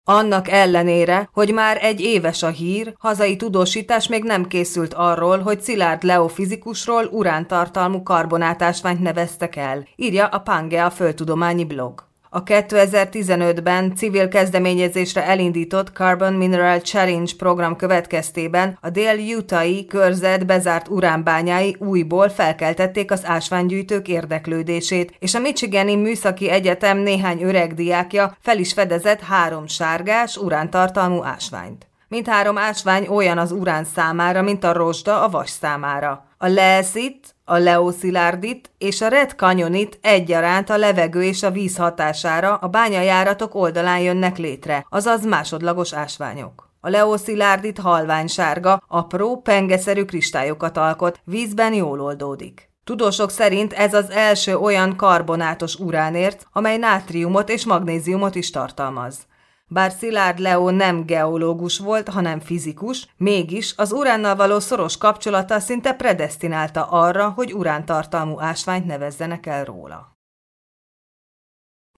Annak ellenére, hogy már egy éves a hír, hazai tudósítás még nem készült arról, hogy Szilárd Leó fizikusról urántartalmú karbonátásványt neveztek el, írja a Pangea földtudományi blog. A 2015-ben civil kezdeményezésre elindított Carbon Mineral Challenge program következtében a dél-utah-i körzet bezárt uránbányái újból felkeltették az ásványgyűjtők érdeklődését, és a Michigani Műszaki Egyetem néhány öreg diákja fel is fedezett 3 sárgás, urántartalmú ásványt. Mindhárom ásvány olyan az urán számára, mint a rozsda a vas számára. A leeszit, a leoszilárdit és a red canyonit egyaránt a levegő és a víz hatására a bányajáratok oldalán jönnek létre, azaz másodlagos ásványok. A leoszilárdit halványsárga, apró, pengeszerű kristályokat alkot, vízben jól oldódik. Tudósok szerint ez az első olyan karbonátos uránérc, amely nátriumot és magnéziumot is tartalmaz. Bár Szilárd Leó nem geológus volt, hanem fizikus, mégis az uránnal való szoros kapcsolata szinte predesztinálta arra, hogy urántartalmú ásványt nevezzenek el róla.